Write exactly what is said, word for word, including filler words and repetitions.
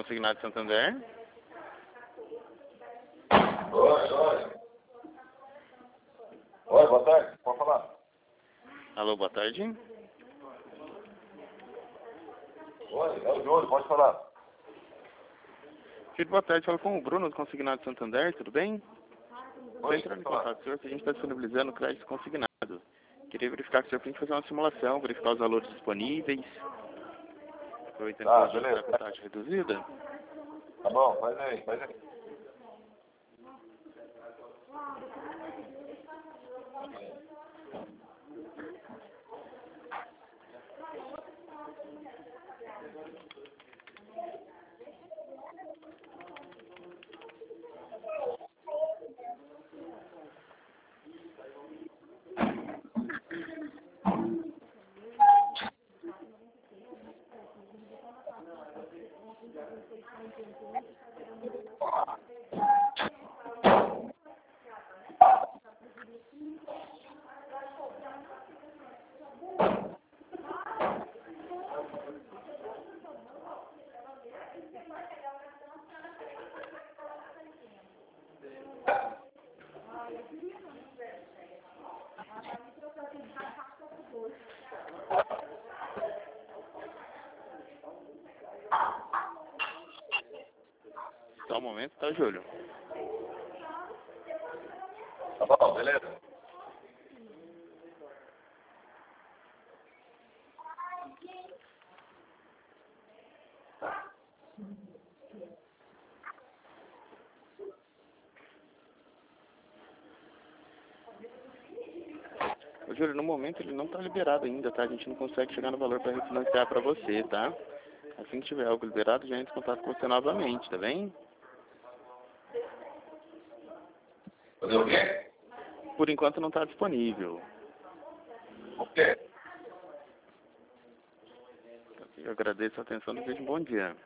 Consignado Santander. Oi, oi. Oi, boa tarde. Pode falar? Alô, boa tarde. Oi, é o Júlio, pode falar. Filho, boa tarde. Fala com o Bruno do Consignado Santander, tudo bem? Estou Oi, entrando em pode falar. contato com o senhor, que a gente está disponibilizando crédito consignado. Queria verificar com o senhor para a gente fazer uma simulação, verificar os valores disponíveis. Aproveitando Tá, que hoje está beleza. com taxa reduzida. Tá bom, faz aí, faz aí. Só um momento, tá, Júlio? Tá bom, beleza. Ô, Júlio, no momento ele não está liberado ainda, tá? A gente não consegue chegar no valor para refinanciar para você, tá? Assim que tiver algo liberado, já entra em contato com você novamente, tá bem? Fazer o quê? Por enquanto não está disponível. O quê? Eu agradeço a atenção e desejo um bom dia.